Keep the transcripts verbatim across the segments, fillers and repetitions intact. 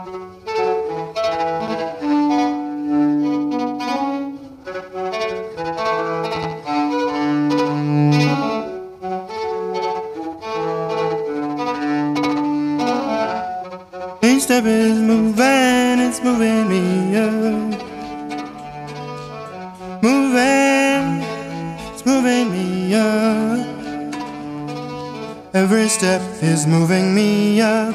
Each step is moving, it's moving me up. Moving, it's moving me up. Every step is moving me up.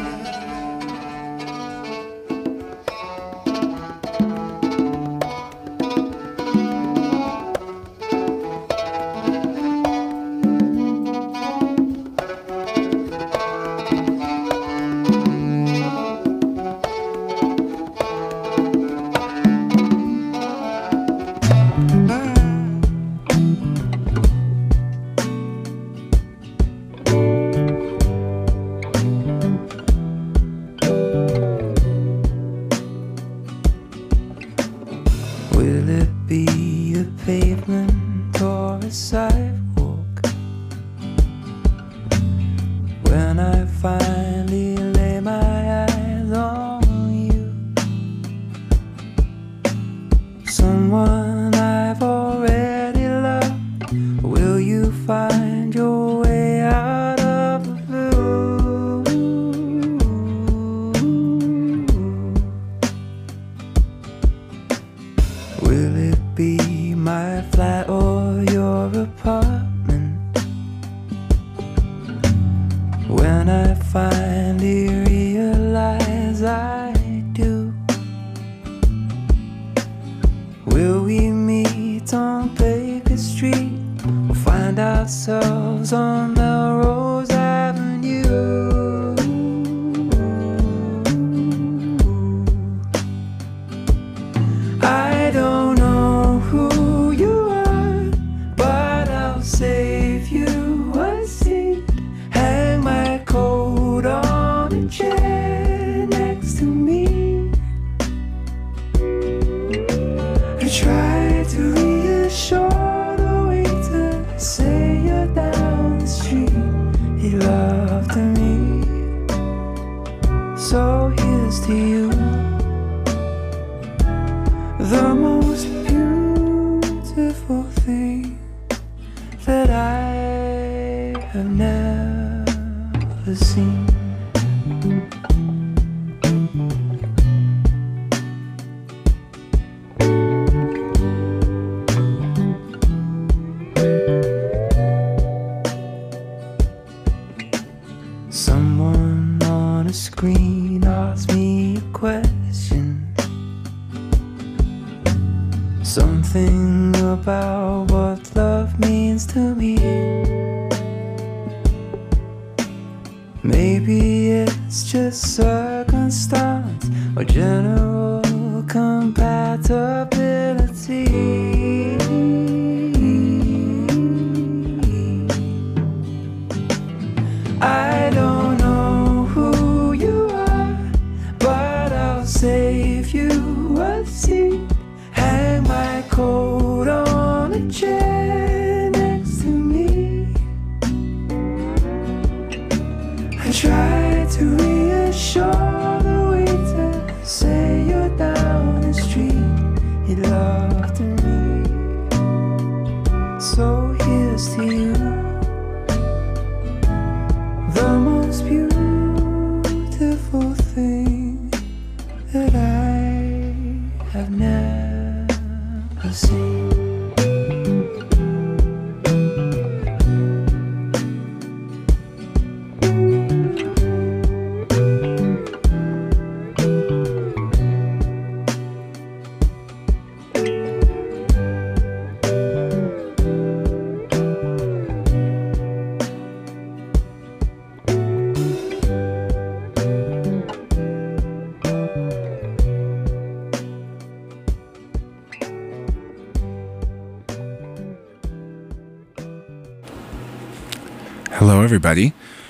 Hello, everybody.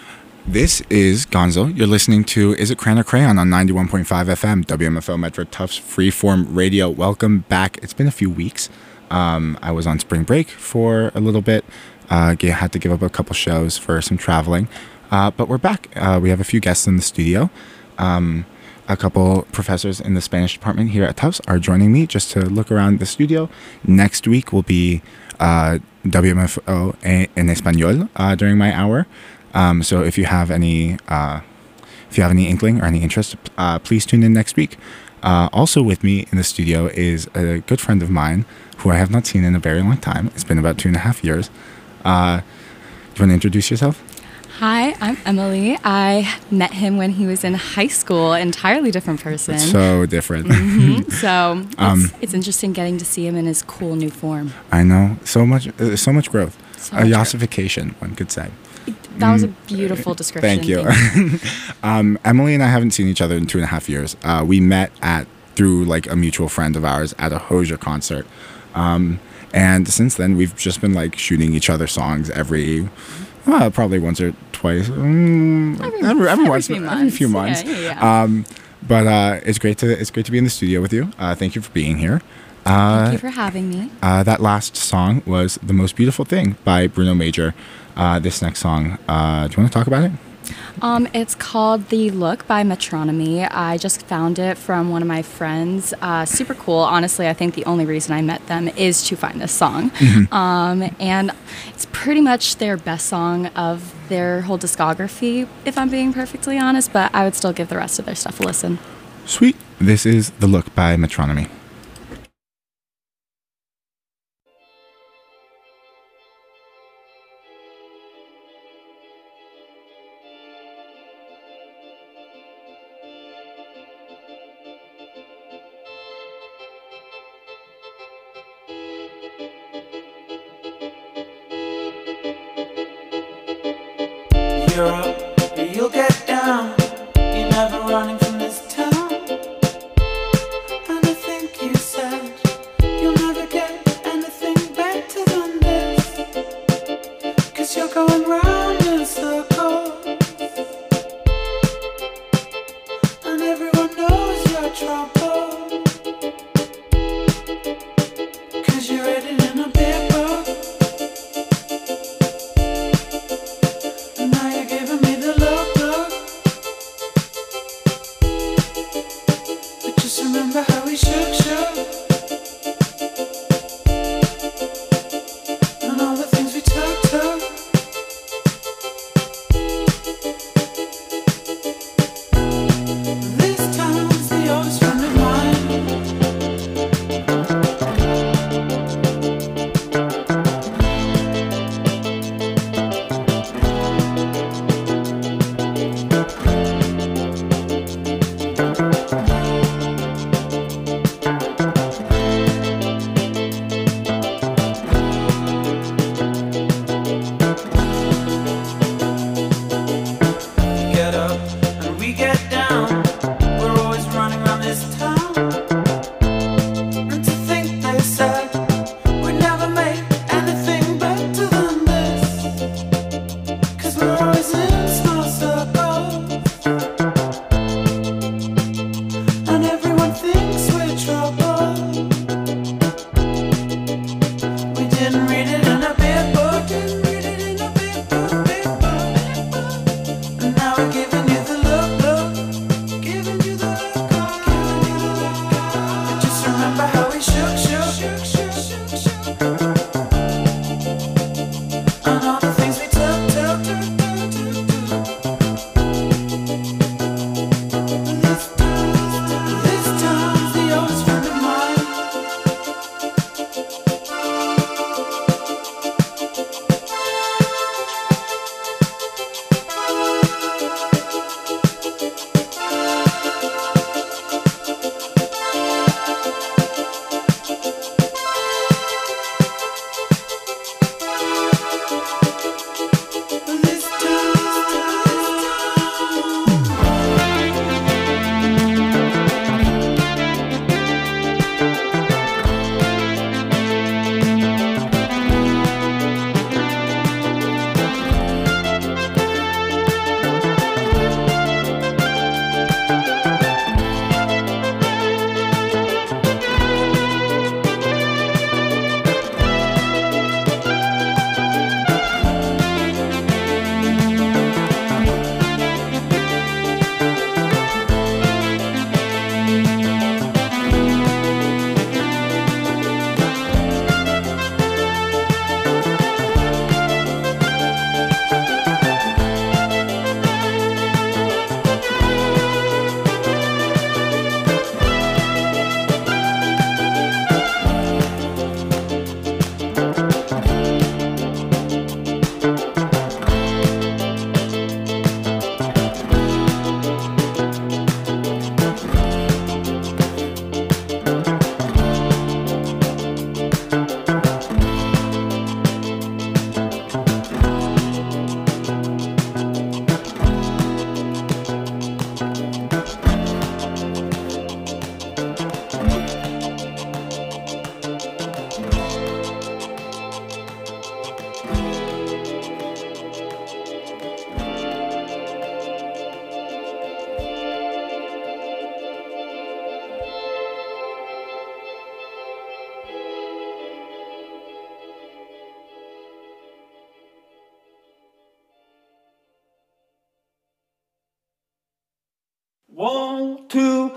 This is Gonzo. You're listening to Is It Crayon or Crayon on ninety-one point five F M, W M F O Metro Tufts Freeform Radio. Welcome back. It's been a few weeks. Um, I was on spring break for a little bit. Uh, had to give up a couple shows for some traveling. Uh, but we're back. Uh, we have a few guests in the studio. Um, a couple professors in the Spanish department here at Tufts are joining me just to look around the studio. Next week will be uh, W M F O en Español uh, during my hour. Um, so if you have any uh, if you have any inkling or any interest, uh, please tune in next week. Uh, also with me in the studio is a good friend of mine who I have not seen in a very long time. It's been about two and a half years. Uh, do you want to introduce yourself? Hi, I'm Emily. I met him when he was in high school, entirely different person. It's so different. Mm-hmm. So it's, um, it's interesting getting to see him in his cool new form. I know. So much, uh, so much growth. So a much yassification, one could say. That was a beautiful description. Thank you. Thank you. um, Emily and I haven't seen each other in two and a half years. Uh, we met at through like a mutual friend of ours at a Hozier concert. Um, and since then, we've just been like shooting each other songs every... Uh, probably once or twice. Mm, every, every, every, every, once, few every months. few months. Yeah, yeah, yeah. Um, but uh, it's great to it's great to be in the studio with you. Uh, thank you for being here. Uh, Thank you for having me. Uh, that last song was "The Most Beautiful Thing" by Bruno Major. Uh, this next song, uh, do you want to talk about it? Um, it's called The Look by Metronomy. I just found it from one of my friends. Uh, super cool. Honestly, I think the only reason I met them is to find this song. Mm-hmm. Um, and it's pretty much their best song of their whole discography, if I'm being perfectly honest, but I would still give the rest of their stuff a listen. Sweet. This is The Look by Metronomy. You're up, you'll get down. You're never running from this town. And I think you said you'll never get anything better than this. Cause you're going round in circles. And everyone knows your trouble. Cause you're written in a big book. Remember how we shook, shook, and all the things we took, took. This town's the oldest friend of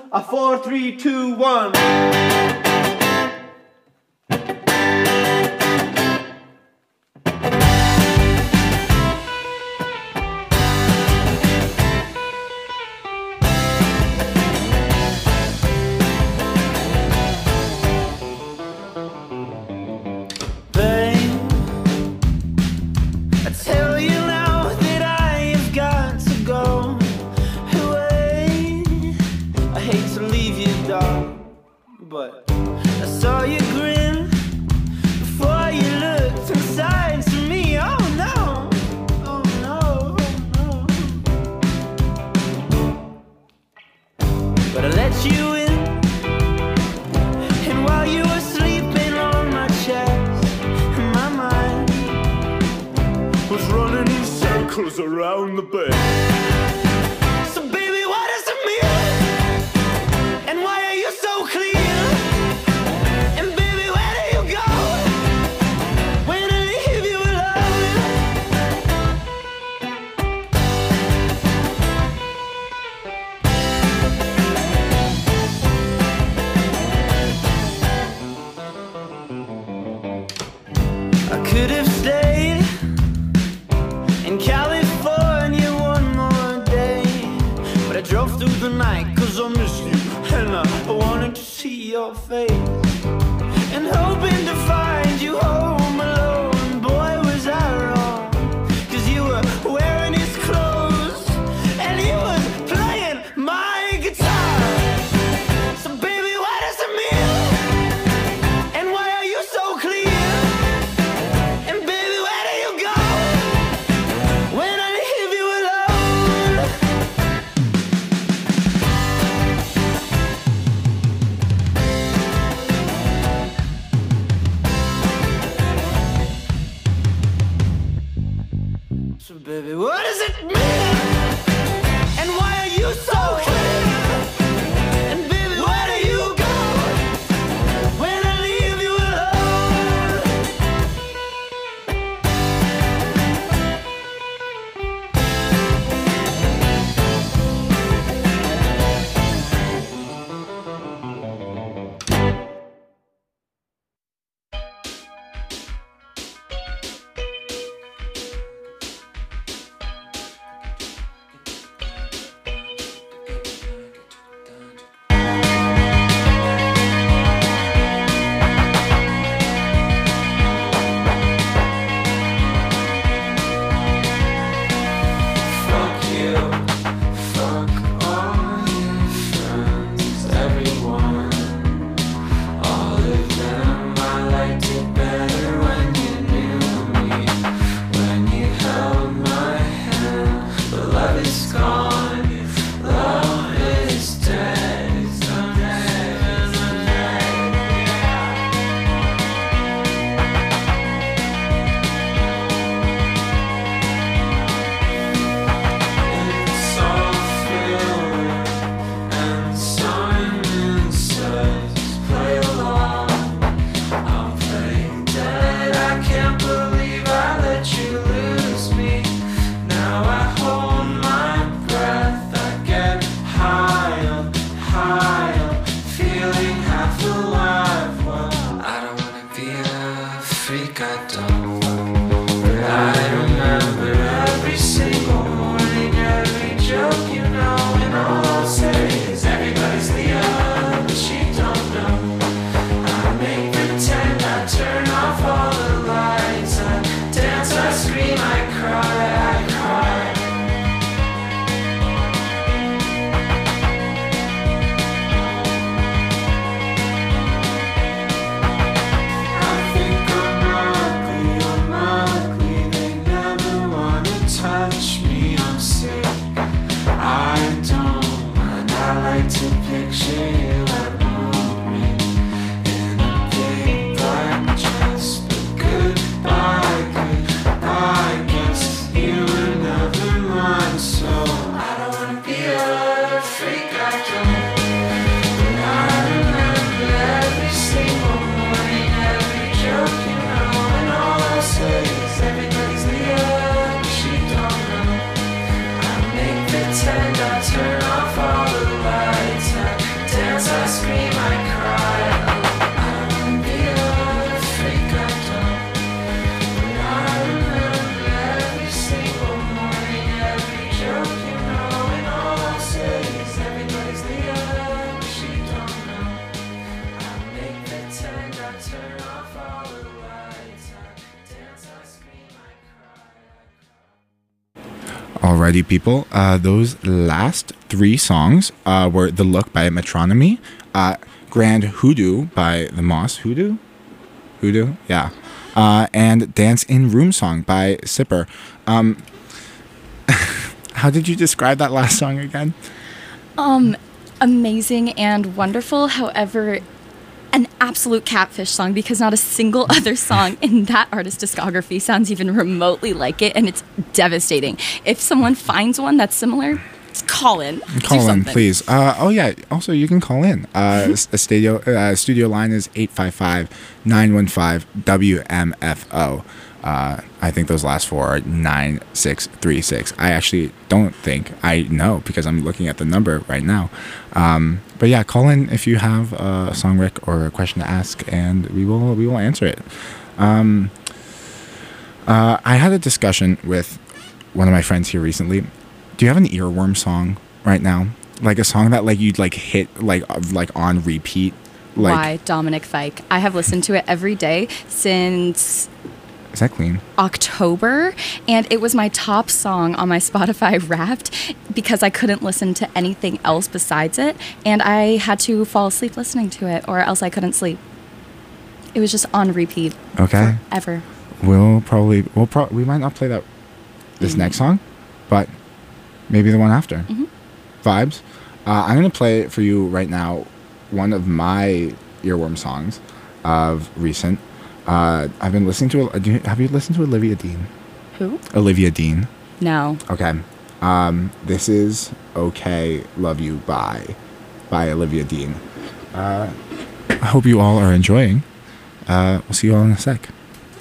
A four, three, two, one. But I saw you grin before you looked inside to me. Oh no, oh no, oh no. But I let you in, and while you were sleeping on my chest, my mind was running in circles around the bed. So baby, what does it mean? And why are you so clean? Could have stayed in California one more day, but I drove through the night cause I missed you, and I wanted to see your face, and hoping to find you home alone. Boy, was I wrong, cause you were wearing his clothes, and he was playing my guitar. So baby, what does it mean? And why are you so clear? Alrighty, people. Uh, those last three songs uh, were The Look by Metronomy, uh, Grand Hoodoo by The Moss. Hoodoo? Hoodoo? Yeah. Uh, and Dance in Room Song by Sipper. Um, how did you describe that last song again? Um, amazing and wonderful. However, an absolute catfish song, because not a single other song in that artist's discography sounds even remotely like it, and it's devastating. If someone finds one that's similar, call in. Call in, please. Uh, oh, yeah. Also, you can call in. Uh, a studio, uh, studio line is eight five five, nine one five, W M F O. Uh, I think those last four are nine six three six. I actually don't think I know because I'm looking at the number right now. Um, but yeah, call in if you have a song, Rick, or a question to ask, and we will we will answer it. Um, uh, I had a discussion with one of my friends here recently. Do you have an earworm song right now? Like a song that like you'd like hit like like on repeat? Like, Why, Dominic Fike? I have listened to it every day since is that clean? October, and it was my top song on my Spotify Wrapped because I couldn't listen to anything else besides it, and I had to fall asleep listening to it, or else I couldn't sleep. It was just on repeat. Okay. Forever. We'll probably we'll pro- we might not play that this mm-hmm. next song, but maybe the one after. Mm-hmm. Vibes. Uh, I'm gonna play for you right now one of my earworm songs of recent. Uh, I've been listening to. Do you, have you listened to Olivia Dean? Who? Olivia Dean. No. Okay. Um, this is "Okay, Love You" by by Olivia Dean. Uh, I hope you all are enjoying. Uh, we'll see you all in a sec.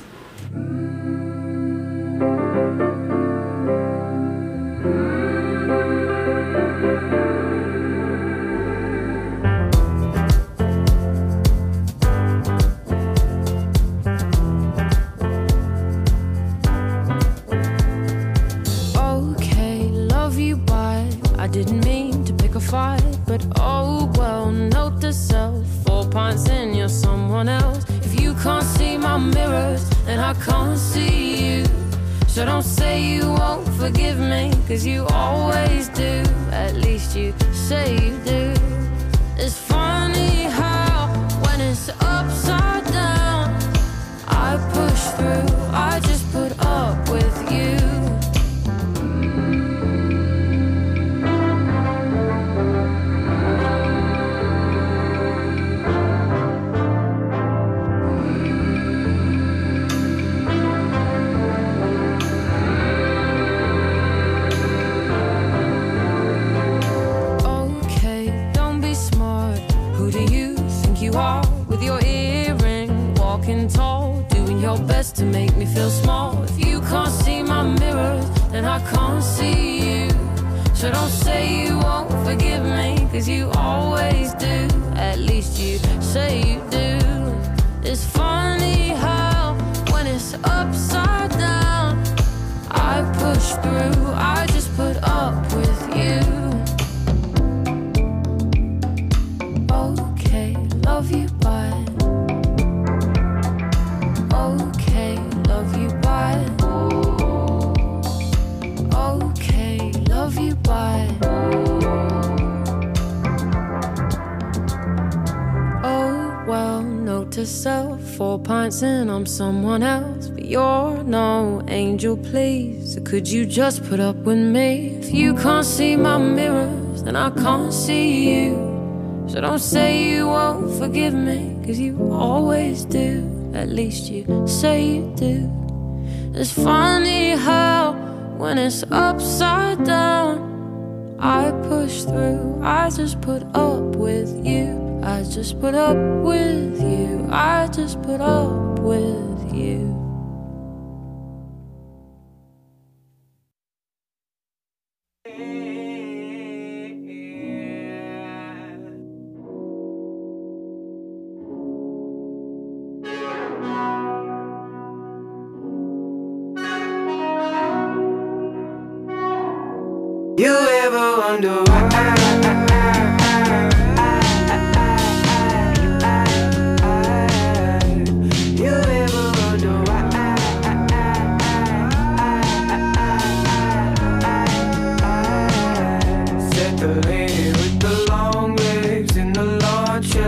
Cause you always do, at least you say you do. It's funny how when it's upside down, I push through, I just put up with you. To make me feel small. If you can't see my mirrors, then I can't see you. So don't say you won't forgive me, cause you always do, at least you say you do. It's funny how when it's upside down, I push through, I just put up with you. Okay, love you, bye. Okay, love you, bye. Oh, well, note to self, four pints in, I'm someone else. But you're no angel, please. So could you just put up with me? If you can't see my mirrors, then I can't see you. So don't say you won't forgive me, cause you always do. At least you say you do. It's funny how when it's upside down, I push through, I just put up with you. I just put up with you. I just put up with you. You ever wonder why? You ever wonder why?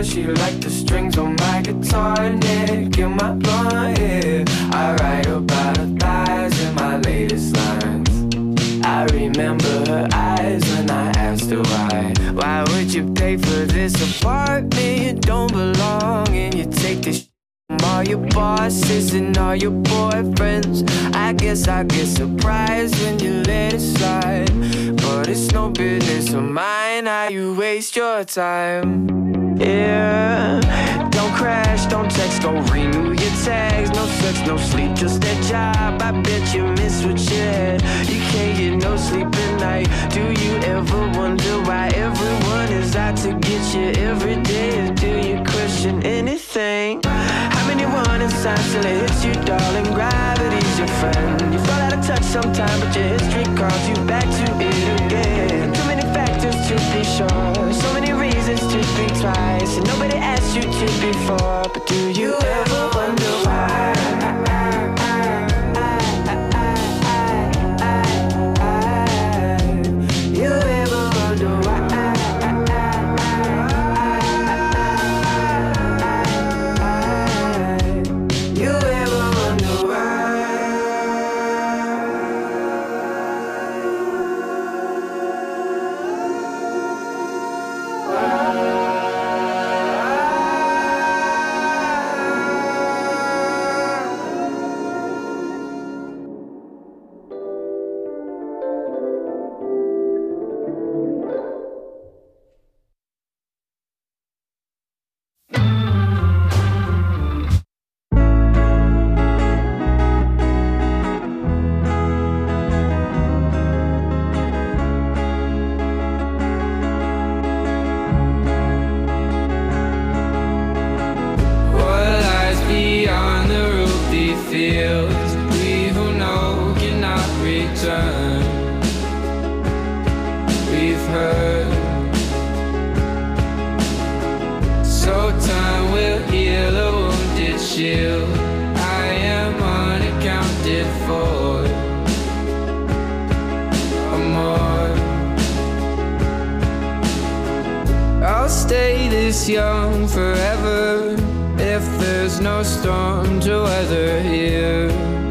her, she liked the strings on my guitar neck and my blonde hair. I write about her thighs in my latest lines. I remember her eyes when I asked her why. Why would you pay for this apartment you don't belong in? You take this from all your bosses and all your boyfriends. I guess I get surprised when you let it slide, but it's no business of mine how you waste your time. Yeah, don't crash, don't text, don't renew your tags. No sex, no sleep, just that job. I bet you miss what you had. You can't get no sleep at night. Do you ever wonder why everyone is out to get you every day? Do you question anything? How many warning signs till it hits you, darling? Gravity's your friend. You fall out of touch sometime, but your history calls you back to it again. Too many factors to be sure, so many reasons to think twice, and nobody asked you to before. But do you ever wonder why? You ever wonder why? You ever wonder why? Fields we who know cannot return. We've heard, so time will heal a wounded shield. I am unaccounted for. Amor, I'll stay this young forever if there's no storm to weather here.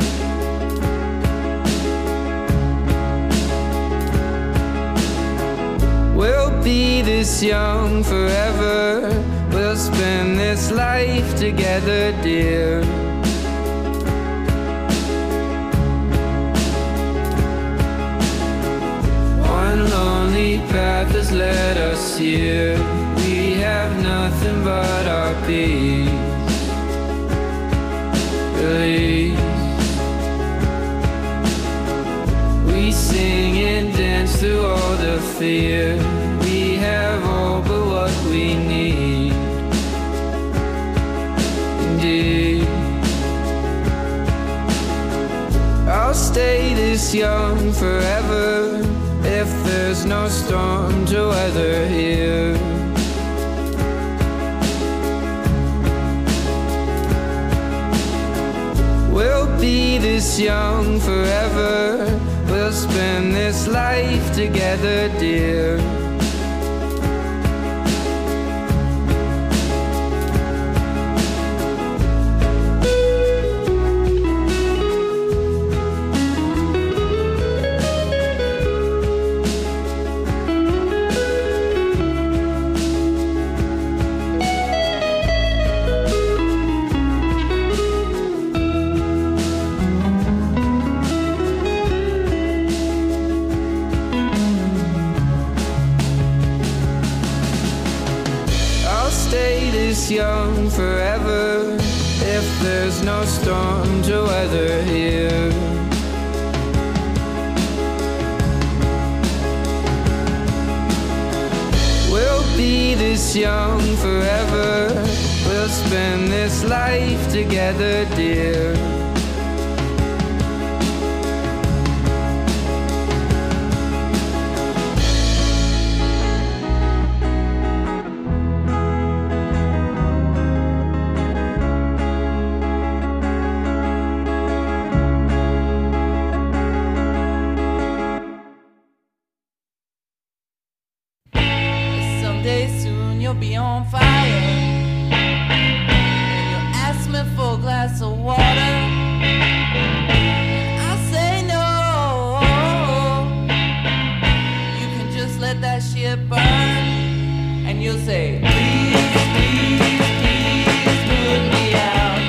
We'll be this young forever. We'll spend this life together, dear. One lonely path has led us here. We have nothing but our peace. Release. We sing and dance through all the fear. We have all but what we need. Indeed, I'll stay this young forever if there's no storm to weather here. We'll be this young forever. We'll spend this life together, dear. Young forever if there's no storm to weather here. We'll be this young forever. We'll spend this life together, dear. Someday soon you'll be on fire. fire. And you ask me for a glass of water. I say no. You can just let that shit burn. And you'll say, please, please, please put me out.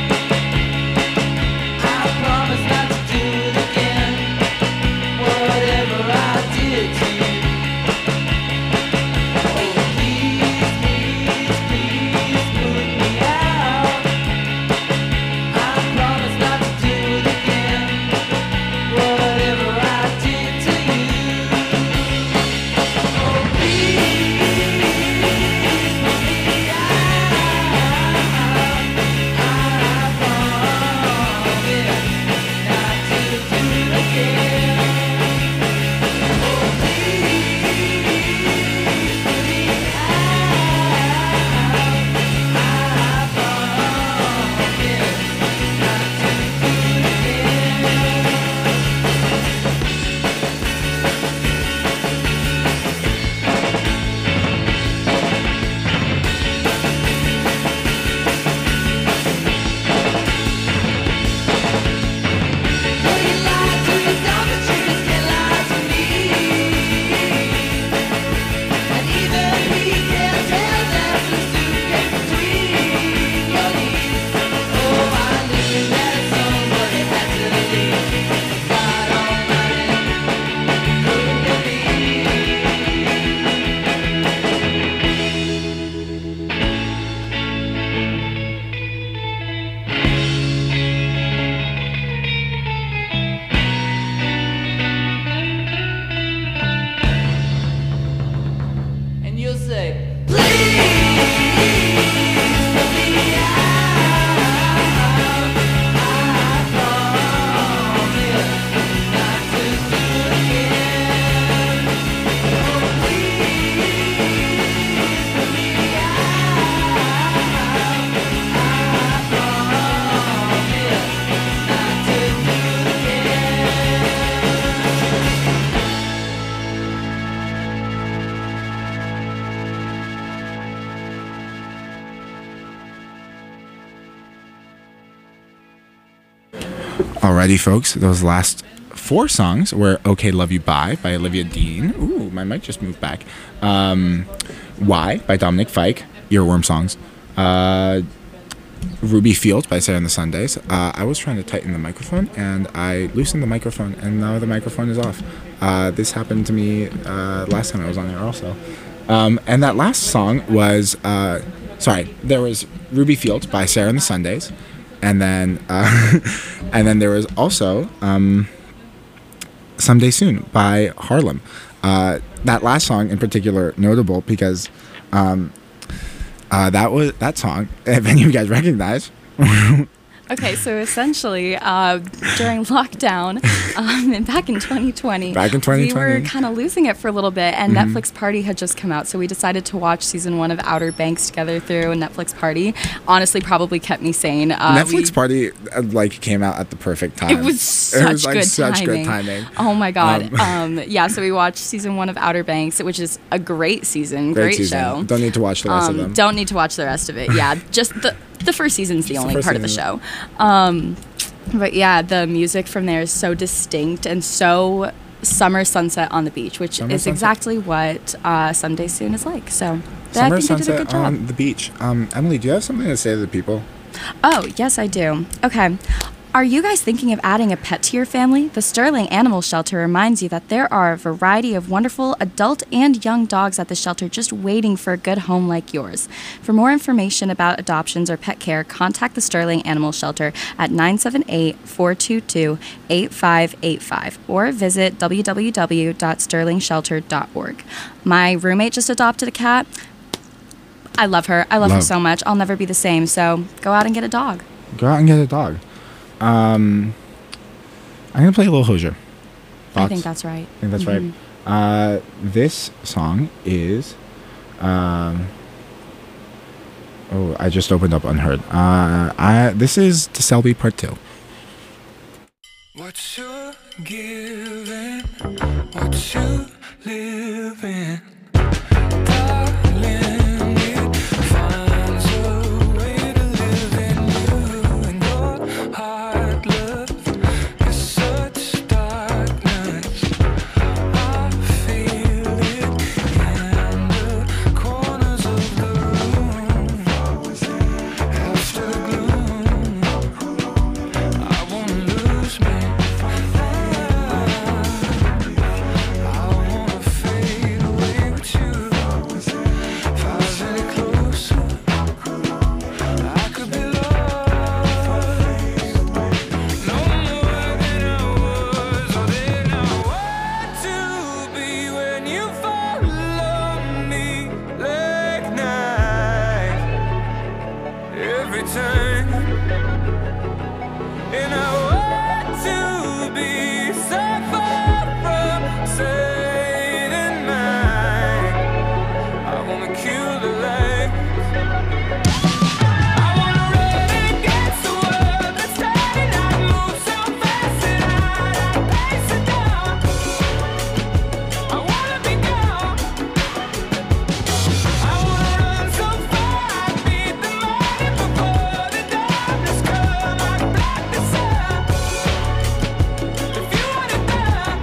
I promise not to do it again. Whatever I did to you. Oh, please, please, please put me out. I promise not to do it again. Whatever I did to you. Oh, please put me out. I promise not to do it again. Oh, please put me out. I promise not to do it again. Well, you lied to yourself, but you just can't lie to me. And even he can't tell there's a suitcase between your knees. Oh, I knew that somebody had to leave. God Almighty, couldn't it be? And you'll say, please put me out. I promise not to do it again. Oh, please put me out. I promise not to do it again. Alrighty, folks. Those last four songs were "Okay, Love You, Bye" by Olivia Dean. Ooh, my mic just moved back. Um, "Why" by Dominic Fike. Earworm songs. Uh, "Ruby Fields" by Sarah and the Sundays. Uh, I was trying to tighten the microphone and I loosened the microphone and now the microphone is off. Uh, this happened to me uh, last time I was on there also. Um, and that last song was, uh, sorry, there was "Ruby Fields" by Sarah and the Sundays. And then, uh, and then there was also um, "Someday Soon" by Harlem. Uh, that last song in particular notable because um, uh, that was that song. If any of you guys recognize. Okay, so essentially, uh, during lockdown, um, and back in twenty twenty, Back in twenty we twenty. were kind of losing it for a little bit, and Mhm. Netflix Party had just come out, so we decided to watch season one of Outer Banks together through Netflix Party. Honestly, probably kept me sane. Uh, Netflix we- Party uh, like came out at the perfect time. It was such it was like good such timing. good timing. Oh my god. Um, Um, yeah, so we watched season one of Outer Banks, which is a great season, great, Great season. show. Don't need to watch the rest Um, of them. Don't need to watch the rest of it. Yeah, just the the first season's the Just the only first part of the season. show. Um, but yeah, the music from there is so distinct and so summer sunset on the beach, which Summer is sunset. exactly what uh, Someday Soon is like. So I Summer think they did a sunset good job. on the beach. Um, Emily, do you have something to say to the people? Oh, yes, I do. Okay. Are you guys thinking of adding a pet to your family? The Sterling Animal Shelter reminds you that there are a variety of wonderful adult and young dogs at the shelter just waiting for a good home like yours. For more information about adoptions or pet care, contact the Sterling Animal Shelter at nine seven eight, four two two, eight five eight five or visit w w w dot sterling shelter dot org. My roommate just adopted a cat. I love her. I love, her Love. so much. I'll never be the same. So go out and get a dog. Go out and get a dog. Um, I'm gonna play a little Hozier. I Thoughts? think that's right. I think that's Mhm. right. Uh, this song is, um, oh, I just opened up Unheard. Uh, I this is To Selby Part Two. What you're giving, what you live in, darling, it finally return. And I want to be so far from sane and mine. I wanna kill the light. I wanna run against the world that's turning. I move so fast and I pace it down. I wanna be gone. I wanna run so far I beat the morning before the darkness come. I block the sun. If you want it done,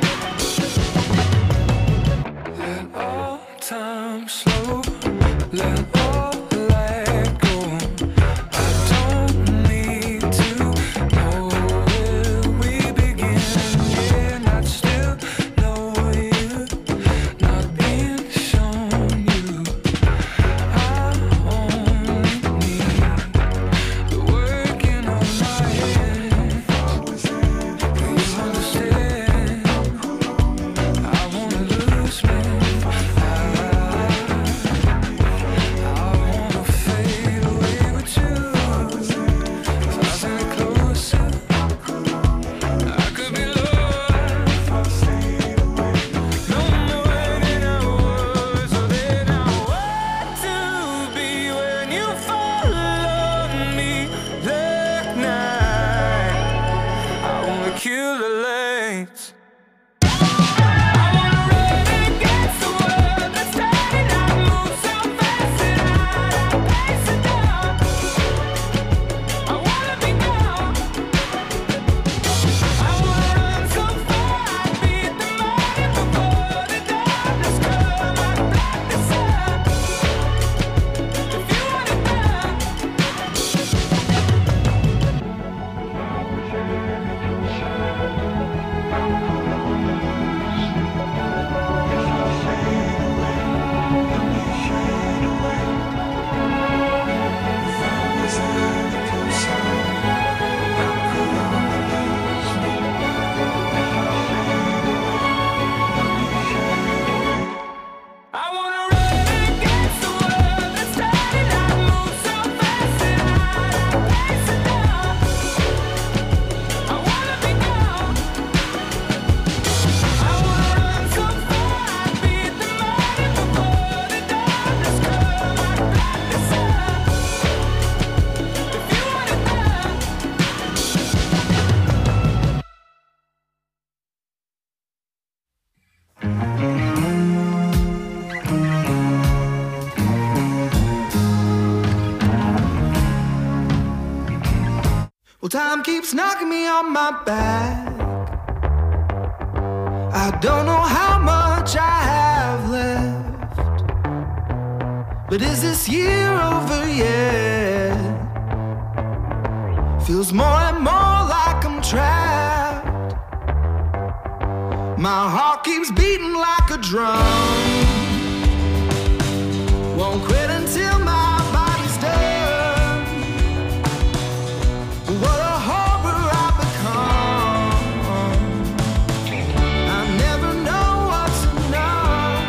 let all time slow. Let all let go. I don't need to know where we begin. Yeah, not still know you, not being shown you. I only need the working on my head. Please understand, I wanna lose me. I, I wanna fade away with you. If I stay closer, I could be lost. No more than I was, or than I want to be when you follow me that night. I wanna kill the lights. I wanna run against the world that's turning. I move so fast and I pace it down. I wanna be gone. I wanna run so far I beat the morning before the darkness come. I block the sun. If you want it done. I wanna run against the world that's turning. I move so fast and I pace it down. I wanna be gone. I wanna run so far I beat the morning before the darkness come. I block the sun. If you want it done. Well, time keeps knocking me on my back. I don't know how much I have left, but is this year over yet? Feels more and more like I'm trapped. My heart keeps beating like a drum. Won't quit until my body's done. What a horror I've become. I never know what's enough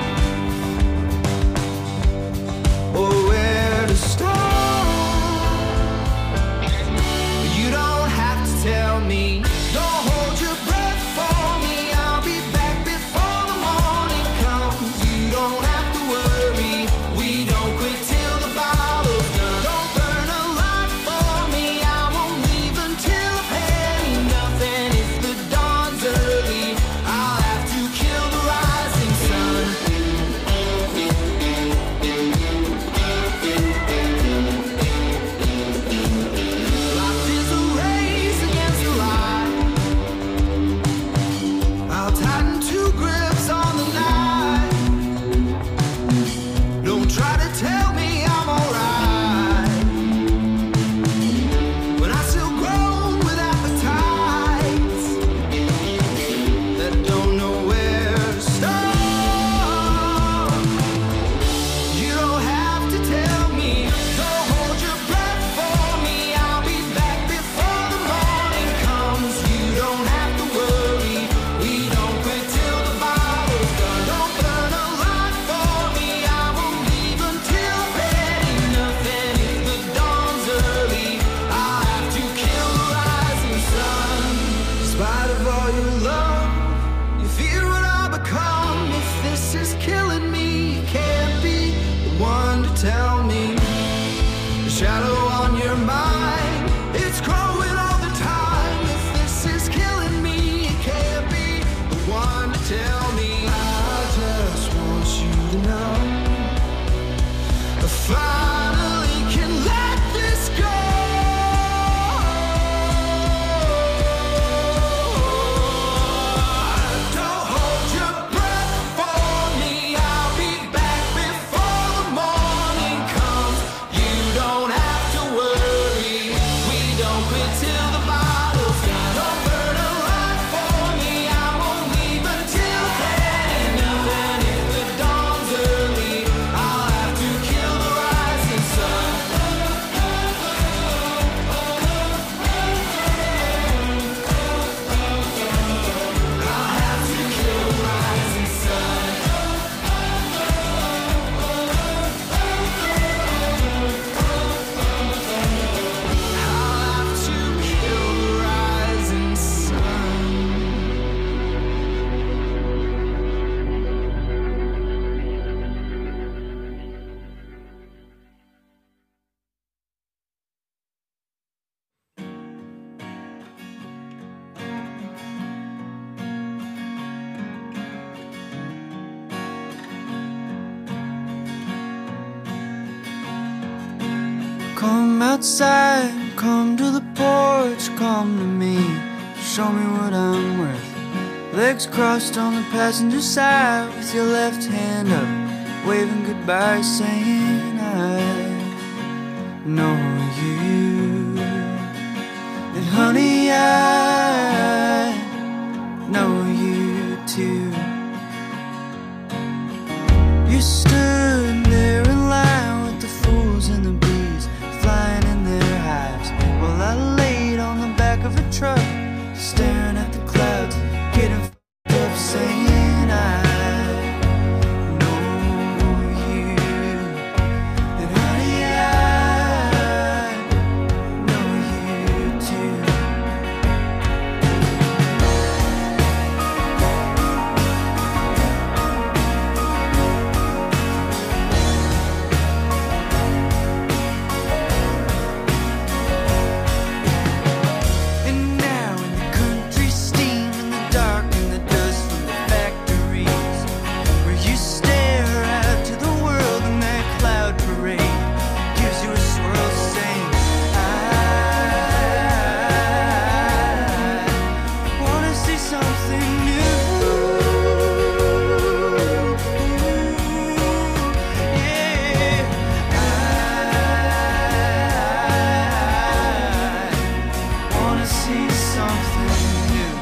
or where to start. You don't have to tell me. Don't hold your breath for me. I'll be back before the morning comes. You don't have to worry. We don't quit shadow on your mind. It's growing all the time. If this is killing me, it can't be the one to tell me. I just want you to know I finally can let this go. Don't hold your breath for me. I'll be back before the morning comes. You don't have to worry. We don't quit till the bottle's gone. Don't burn a light for me. I won't leave until then. Even if the dawn's early, I'll have to kill the rising sun. I'll have to kill the rising sun. I'll have to kill the rising sun. Come outside, come to the porch, come to me, show me what I'm worth. Legs crossed on the passenger side with your left hand up, waving goodbye, saying I know you. And honey, I know you too. You stood there in line with the fools and the bees flying in their hives, while I laid on the back of a truck, staring at the clouds, getting f***ed up, saying I know you. And honey, I know you too. And now in the country steam, in the dark, in the dust from the factories, where you stare out to the world and that cloud parade gives you a swirl, saying I wanna see something new. Yeah, I wanna see something new.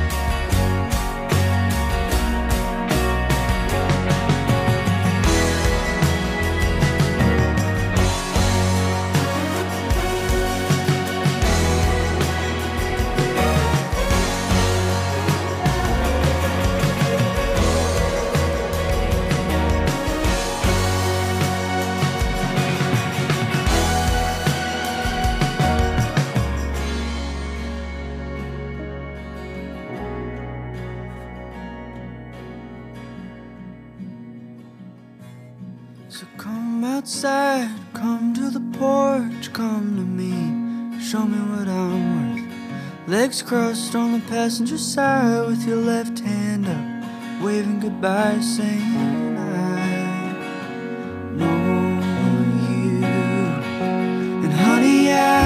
So come outside, come to the porch, come to me, show me what I'm worth. Legs crossed on the passenger side with your left hand up, waving goodbye, saying I know you. And honey, I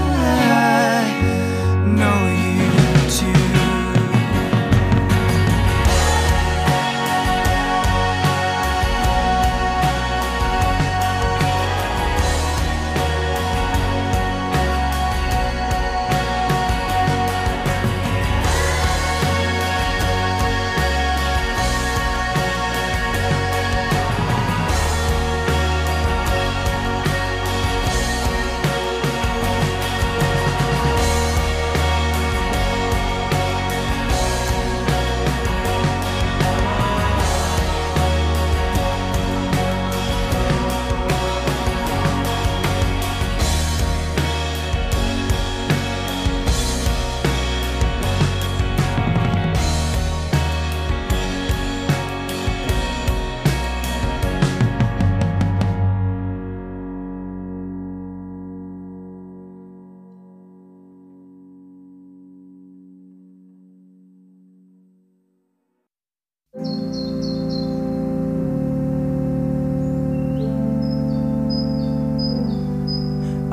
know you too.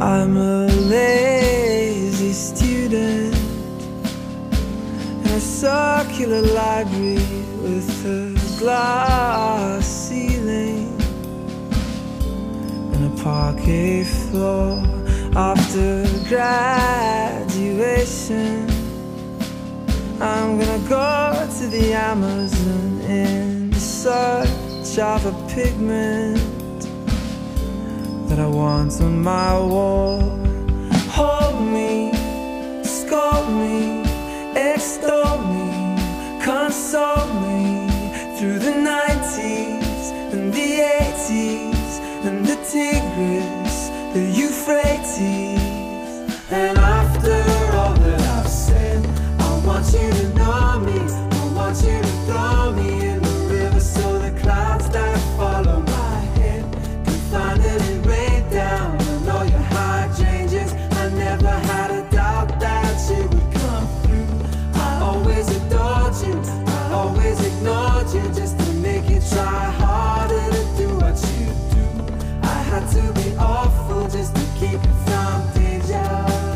I'm a lazy student in a circular library with a glass ceiling and a parquet floor. After graduation, I'm gonna go to the Amazon in search of a pigment that I want on my wall. Hold me, scold me, extol me, console me through the nineties and the eighties and the Tigris, the Euphrates. And after all that I've said, I want you to know me, I want you to throw me in the river so the clouds that follow my head can finally rain down on all your hydrangeas. I never had a doubt that you would come through. I always adored you, I always ignored you just to make you try harder to do what you do. I had to be awful just to keep you from danger.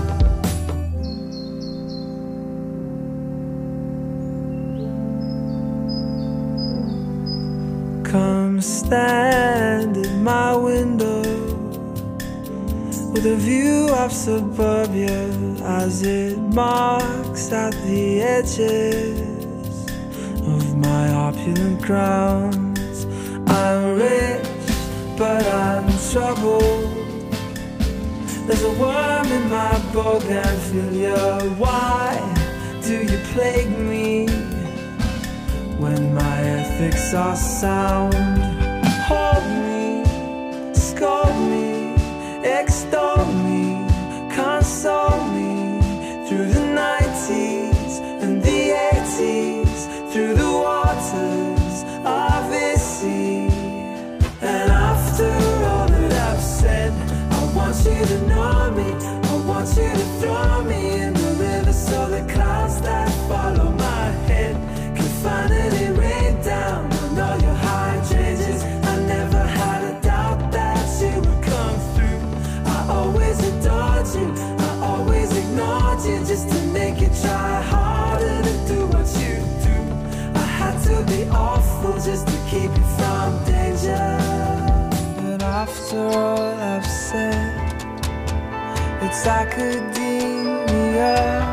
Come stand at my window with a view of suburbia as it marks at the edges of my opulent grounds. I'm rich, but I'm troubled. There's a worm in my bougainvillea. Why do you plague me when my ethics are sound? Hold me, scold me, extol me, console me through the nineties and the eighties, through the waters of this sea. And after all that I've said, I want you to know me, I want you to throw me in the river so the clouds that follow my head can finally rain down on all your hydrangeas. I never had a doubt that you would come through. I always adored you, I always ignored you just to make you try harder to do what you do. I had to be awful just to keep you from danger. But after all I've said, it's academia.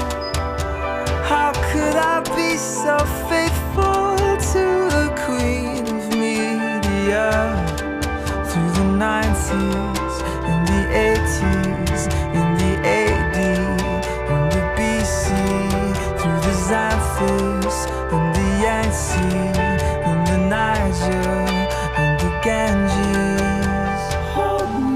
How could I be so faithful to the queen of media? Through the nineties and the eighties and the A D and the B C, through the Xanthus and the Yangtze and the Niger and the Ganges. Hold me,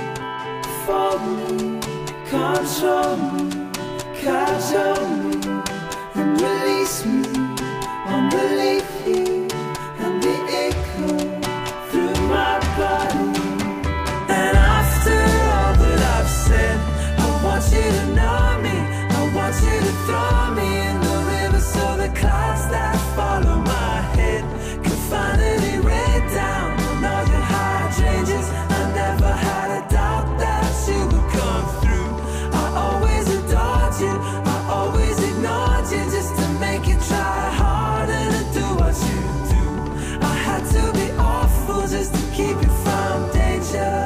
fold me, control me, cajole me, and release me, unbelief you, and the echo through my body. And after all that I've said, I want you to know me, I want you to throw me in the river so the clouds that follow my head can finally rain down on all your hydrangeas. I never had a doubt that you would come through. I always adored you, I always ignored you just to make you try harder to do what you do. I had to be awful just to keep you from danger.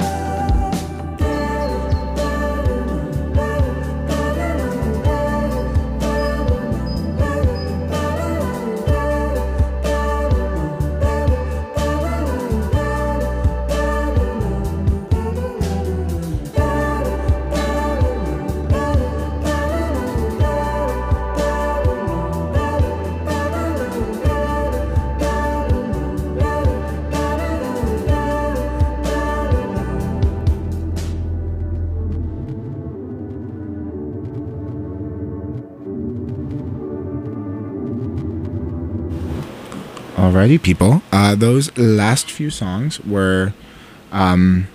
Alrighty, people. Uh, those last few songs were, um,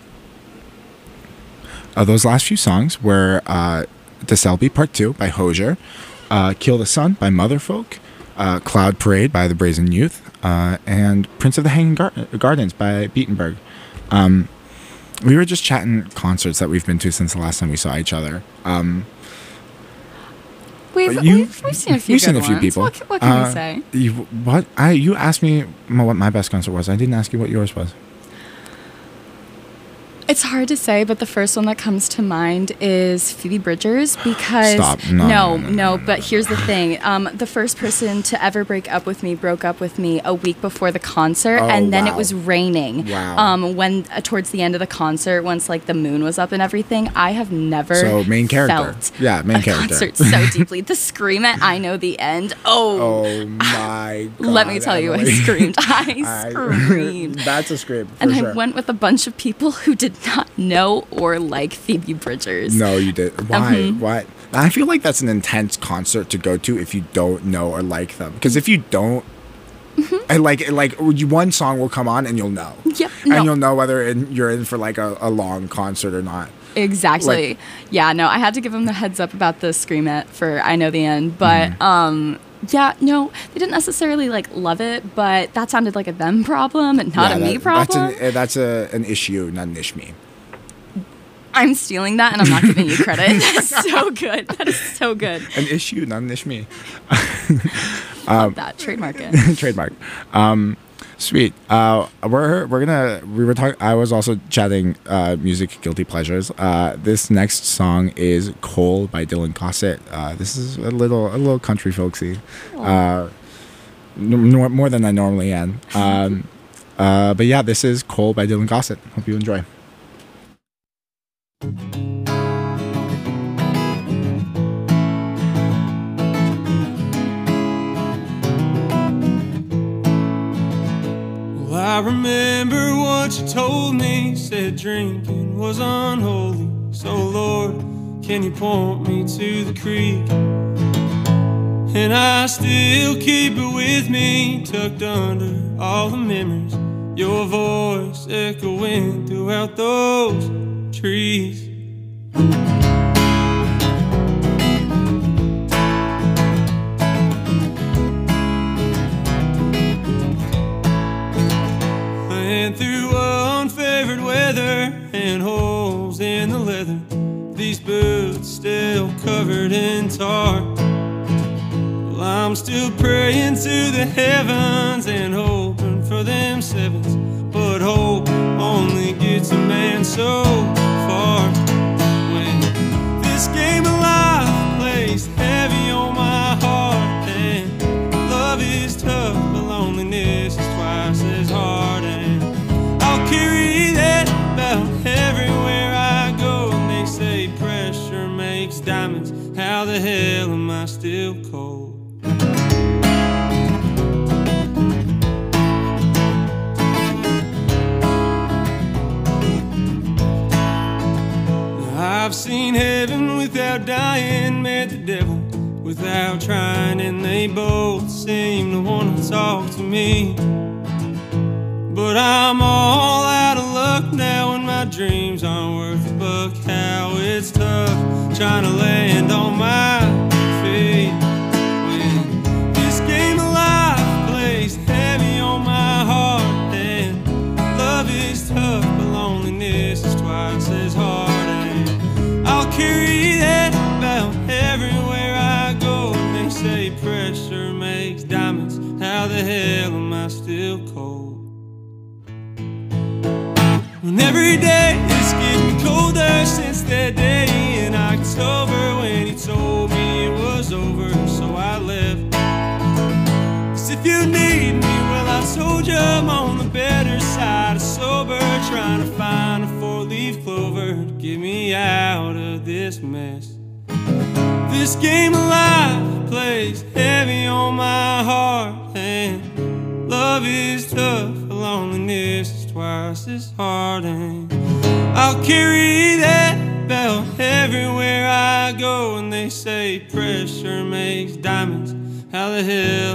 uh, those last few songs were uh, "De Selby Part Two" by Hozier, uh, "Kill the Sun" by Motherfolk, uh, "Cloud Parade" by the Brazen Youth, uh, and "Prince of the Hanging Gar- Gardens" by Beatenberg. Um, we were just chatting concerts that we've been to since the last time we saw each other. Um, We've, you, we've, we've seen a few We've seen good a few ones. people. What, what can uh, we say? You, what I you asked me what my best concert was. I didn't ask you what yours was. It's hard to say, but the first one that comes to mind is Phoebe Bridgers because Stop. No, no, no, no, no, no, no, but here's the thing. Um, the first person to ever break up with me broke up with me a week before the concert, Oh, and then wow. it was raining. Wow. Um, when uh, towards the end of the concert, once like the moon was up and everything, I have never So main character. felt Yeah, main a character. concert so deeply. The scream at "I Know the End." Oh, Oh my god. let me tell you, I Emily. screamed. I screamed. That's a scream for And sure. I went with a bunch of people who did not know or like Phoebe Bridgers. No, you did. Why? Mhm. Why? I feel like that's an intense concert to go to if you don't know or like them. Because if you don't, I like like you- one song will come on and you'll know. Yep. No. And you'll know whether in, you're in for like a, a long concert or not. Exactly. Like- yeah, no, I had to give them the heads up about the scream it for I Know the End. But Mm-hmm. um yeah, no, they didn't necessarily like love it, but that sounded like a them problem and not Yeah, a me that- problem. That's, an, uh, that's a, an issue, not an ish me. I'm stealing that and I'm not giving you credit. That's so good. That is so good. An issue, not an ish me. Love that. Trademark it. Trademark. Um, sweet. Uh, we're we're gonna we were talking. I was also chatting uh, music guilty pleasures. Uh, this next song is "Coal" by Dylan Gossett. Uh, this is a little a little country folksy, uh, n- nor- more than I normally am. Um, uh, but yeah, this is "Coal" by Dylan Gossett. Hope you enjoy. Well, I remember what you told me. Said drinking was unholy. So, Lord, can you point me to the creek? And I still keep it with me, tucked under all the memories. Your voice echoing throughout those trees. And through unfavored weather and holes in the leather, these boots still covered in tar. Well, I'm still praying to the heavens and hoping for them sevens, but hope only gets a man so far. When this game of life plays heavy on my heart, and love is tough, but loneliness is twice as hard. And I'll carry that about everywhere I go. And they say pressure makes diamonds. How the hell am I still cold? I've seen heaven without dying, met the devil without trying, and they both seem to want to talk to me. But I'm all out of luck now, and my dreams aren't worth a buck. How it's tough trying to land on my feet when this game of life plays heavy on my heart. And love is tough, but loneliness is twice as hard. And I'll carry that about everywhere I go. And they say pressure makes diamonds. How the hell am I still cold? When every day is getting colder since that day in October when he told me it was over, so I left. 'Cause if you need me, well, I told you I'm on the better side of sober, trying to find a four-leaf clover to get me out of this mess. This game of life plays heavy on my heart, and love is tough, loneliness is twice as hard. And I'll carry that belt everywhere I go. And they say pressure makes diamonds. How the hell?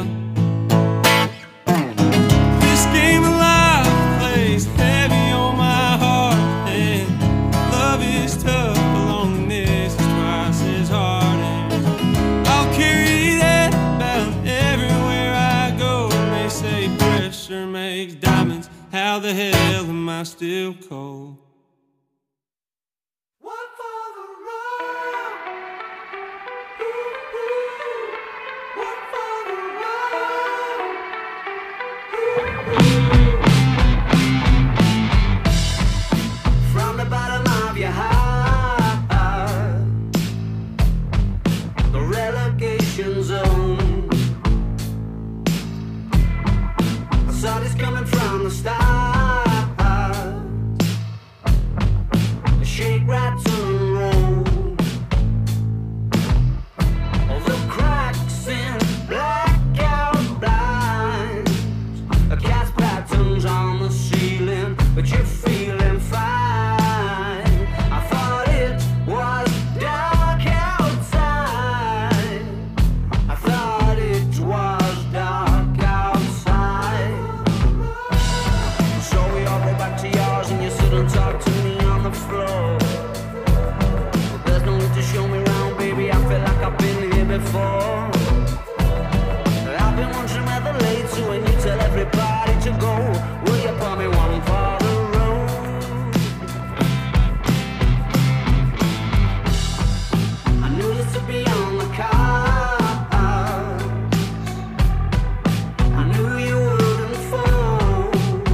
This game of life plays heavy on my heart, and love is tough, but loneliness is twice as hard. And I'll carry that belt everywhere I go. And they say pressure makes diamonds. How the hell am I still cold? before. I've been wondering where the late to when you tell everybody to go. Will you pour me one for the road? I knew this to be on the cards. I knew you wouldn't fall.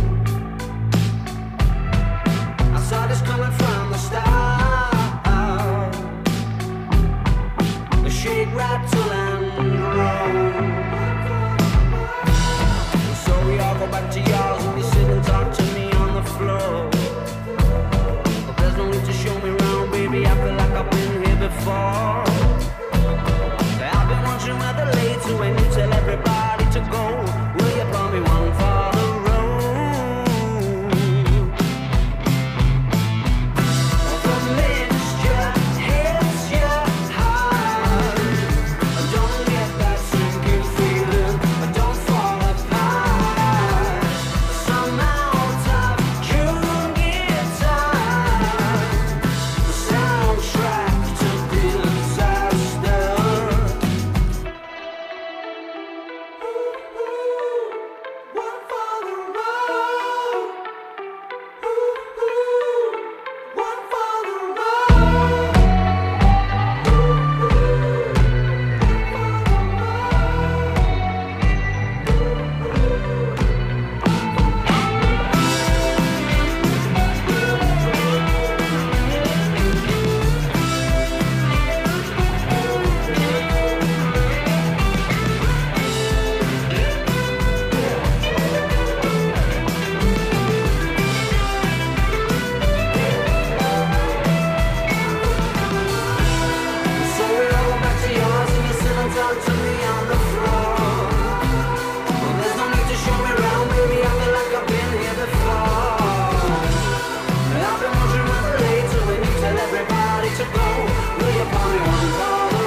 I saw this coming from the start. The shade rattle and roll. So we all go back to yours and you sit and talk to me on the floor. But there's no need to show me around, baby. I feel like I've been here before. I've been wondering where the late to when you tell everybody to go. Will you pour me one for the road? The mixture hits your heart. Don't get that sinking feeling, don't fall apart. Somehow top June guitar, the soundtrack to disaster. One for the road. One for the road. So we all go back to yours and you sit and talk to me on the floor. Well, there's no need to show me around, baby. I feel like I've been here before. I've been wondering where the late to when you tell everybody to go. Will you pour me one for the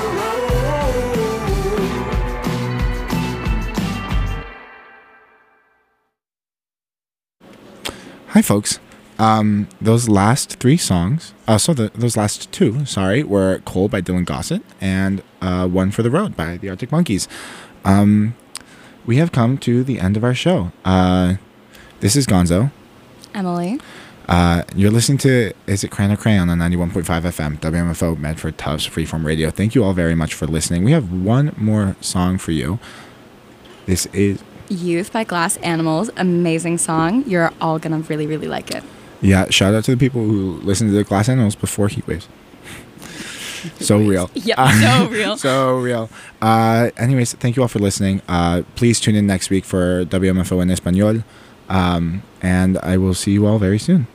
road? Hi, folks. Um, those last three songs, uh, so the, those last two, sorry, were Cold by Dylan Gossett and uh, One for the Road by the Arctic Monkeys. Um, we have come to the end of our show. Uh, this is Gonzo. Emily. Uh, you're listening to Is It Cran or Crayon on ninety-one point five F M, W M F O, Medford Tufts, Freeform Radio. Thank you all very much for listening. We have one more song for you. This is, Youth by Glass Animals. Amazing song. You're all going to really, really like it. yeah, shout out to the people who listened to the Glass Animals before Heat Waves. So real. Yep, Uh, so real. So real. Uh, anyways, thank you all for listening. Uh, please tune in next week for W M F O en Español. Um, and I will see you all very soon.